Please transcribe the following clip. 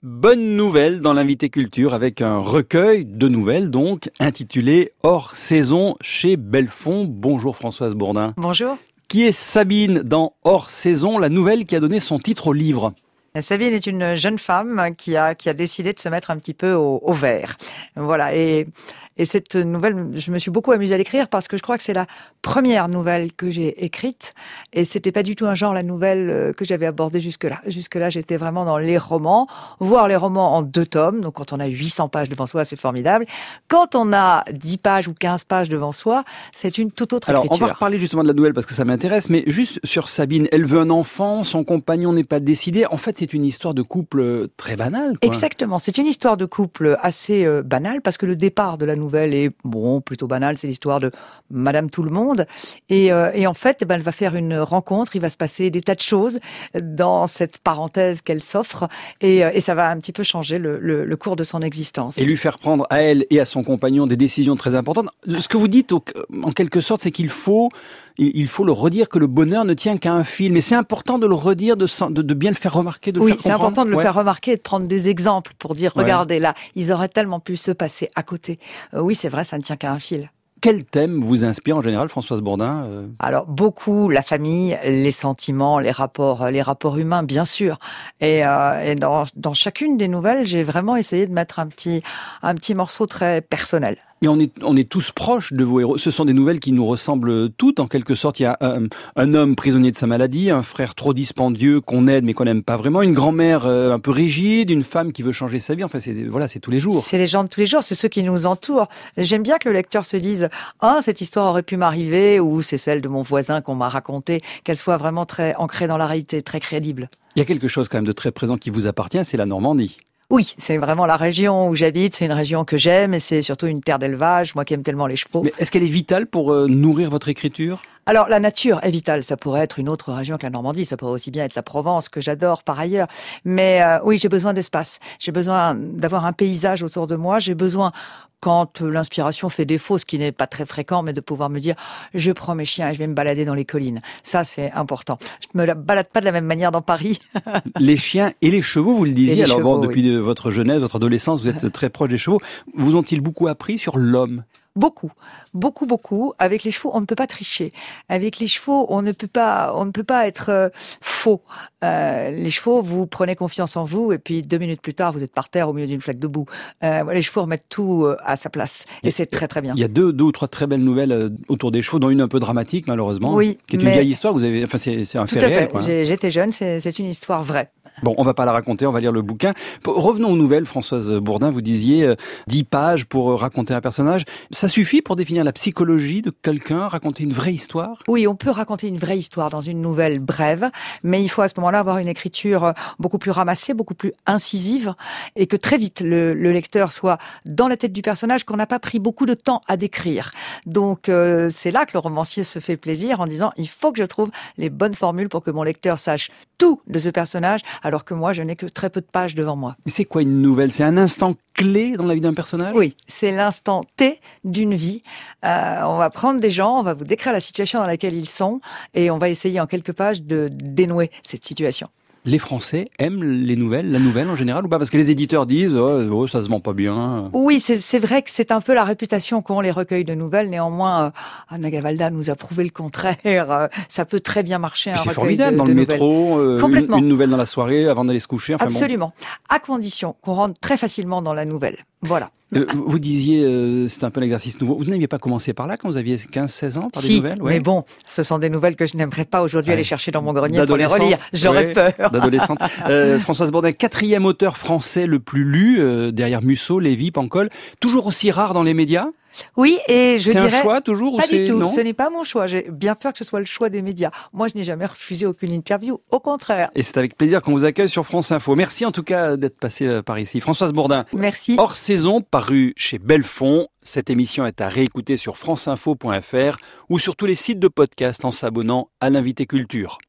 Bonne nouvelle dans l'invité culture avec un recueil de nouvelles donc intitulé Hors saison chez Belfond. Bonjour Françoise Bourdin. Bonjour. Qui est Sabine dans Hors saison, la nouvelle qui a donné son titre au livre? Sabine est une jeune femme qui a décidé de se mettre un petit peu au vert. Voilà. Et cette nouvelle, je me suis beaucoup amusée à l'écrire parce que je crois que c'est la première nouvelle que j'ai écrite. Et c'était pas du tout un genre, la nouvelle que j'avais abordée jusque-là. Jusque-là, j'étais vraiment dans les romans, voire les romans en 2 tomes. Donc, quand on a 800 pages devant soi, c'est formidable. Quand on a 10 pages ou 15 pages devant soi, c'est une toute autre écriture. Alors, on va reparler justement de la nouvelle parce que ça m'intéresse. Mais juste sur Sabine, elle veut un enfant, son compagnon n'est pas décidé. En fait, c'est une histoire de couple très banale, quoi. Exactement. C'est une histoire de couple assez banale parce que le départ de la nouvelle est plutôt banal. C'est l'histoire de Madame Tout-le-Monde et en fait, elle va faire une rencontre. Il va se passer des tas de choses dans cette parenthèse qu'elle s'offre et ça va un petit peu changer le cours de son existence. Et lui faire prendre à elle et à son compagnon des décisions très importantes. Ce que vous dites, en quelque sorte, c'est qu'il faut le redire que le bonheur ne tient qu'à un fil. Mais c'est important de le redire, de bien le faire remarquer, de le faire comprendre. Oui, c'est important de le faire remarquer et de prendre des exemples pour dire, regardez là, ils auraient tellement pu se passer à côté. Oui, c'est vrai, ça ne tient qu'à un fil. Quel thème vous inspire en général, Françoise Bourdin? Alors beaucoup la famille, les sentiments, les rapports humains, bien sûr. Et dans chacune des nouvelles, j'ai vraiment essayé de mettre un petit morceau très personnel. Mais on est tous proches de vos héros. Ce sont des nouvelles qui nous ressemblent toutes, en quelque sorte. Il y a un homme prisonnier de sa maladie, un frère trop dispendieux qu'on aide mais qu'on n'aime pas vraiment, une grand-mère un peu rigide, une femme qui veut changer sa vie. Enfin, c'est tous les jours. C'est les gens de tous les jours, c'est ceux qui nous entourent. J'aime bien que le lecteur se dise « Ah, cette histoire aurait pu m'arriver » ou « C'est celle de mon voisin qu'on m'a racontée », qu'elle soit vraiment très ancrée dans la réalité, très crédible. Il y a quelque chose quand même de très présent qui vous appartient, c'est la Normandie. Oui, c'est vraiment la région où j'habite, c'est une région que j'aime et c'est surtout une terre d'élevage, moi qui aime tellement les chevaux. Mais est-ce qu'elle est vitale pour nourrir votre écriture ? Alors, la nature est vitale. Ça pourrait être une autre région que la Normandie. Ça pourrait aussi bien être la Provence, que j'adore par ailleurs. Mais oui, j'ai besoin d'espace. J'ai besoin d'avoir un paysage autour de moi. J'ai besoin, quand l'inspiration fait défaut, ce qui n'est pas très fréquent, mais de pouvoir me dire, je prends mes chiens et je vais me balader dans les collines. Ça, c'est important. Je me balade pas de la même manière dans Paris. Les chiens et les chevaux, vous le disiez. Alors chevaux, depuis votre jeunesse, votre adolescence, vous êtes très proche des chevaux. Vous ont-ils beaucoup appris sur l'homme ? Beaucoup. Avec les chevaux, on ne peut pas tricher. Avec les chevaux, on ne peut pas être faux. Les chevaux, vous prenez confiance en vous et puis 2 minutes plus tard, vous êtes par terre au milieu d'une flaque de boue. Les chevaux remettent tout à sa place et c'est très très bien. Il y a deux ou trois très belles nouvelles autour des chevaux, dont une un peu dramatique malheureusement, oui, qui est une vieille histoire. C'est un fait réel. Tout à fait. J'étais jeune, c'est une histoire vraie. Bon, on va pas la raconter, on va lire le bouquin. Revenons aux nouvelles, Françoise Bourdin. Vous disiez 10 pages pour raconter un personnage. Ça suffit pour définir la psychologie de quelqu'un, raconter une vraie histoire? Oui, on peut raconter une vraie histoire dans une nouvelle brève, mais il faut à ce moment-là avoir une écriture beaucoup plus ramassée, beaucoup plus incisive, et que très vite le lecteur soit dans la tête du personnage, qu'on n'a pas pris beaucoup de temps à décrire. Donc c'est là que le romancier se fait plaisir en disant il faut que je trouve les bonnes formules pour que mon lecteur sache tout de ce personnage, alors que moi je n'ai que très peu de pages devant moi. Mais c'est quoi une nouvelle? C'est un instant clé dans la vie d'un personnage? Oui, c'est l'instant T d'une vie. On va prendre des gens, on va vous décrire la situation dans laquelle ils sont et on va essayer en quelques pages de dénouer cette situation. Les Français aiment la nouvelle en général ou pas? Parce que les éditeurs disent oh, ça se vend pas bien. Oui, c'est vrai que c'est un peu la réputation qu'ont les recueils de nouvelles. Néanmoins, Anna Gavalda nous a prouvé le contraire. Ça peut très bien marcher. C'est formidable dans le métro, une nouvelle dans la soirée avant d'aller se coucher. Enfin, absolument, à condition qu'on rentre très facilement dans la nouvelle. Voilà. Vous disiez, c'est un peu un exercice nouveau. Vous n'aviez pas commencé par là quand vous aviez 15-16 ans, par des nouvelles? Mais bon, ce sont des nouvelles que je n'aimerais pas aujourd'hui aller chercher dans mon grenier pour les relire. J'aurais peur. D'adolescente. Françoise Bourdin, 4e auteur français le plus lu, derrière Musso, Lévy, Pancol. Toujours aussi rare dans les médias? Oui, et je dirais... C'est un choix toujours? Pas du tout, non, ce n'est pas mon choix. J'ai bien peur que ce soit le choix des médias. Moi, je n'ai jamais refusé aucune interview, au contraire. Et c'est avec plaisir qu'on vous accueille sur France Info. Merci en tout cas d'être passé par ici. Françoise Bourdin. Merci. Hors saison, paru chez Belfond. Cette émission est à réécouter sur franceinfo.fr ou sur tous les sites de podcast en s'abonnant à l'Invité Culture.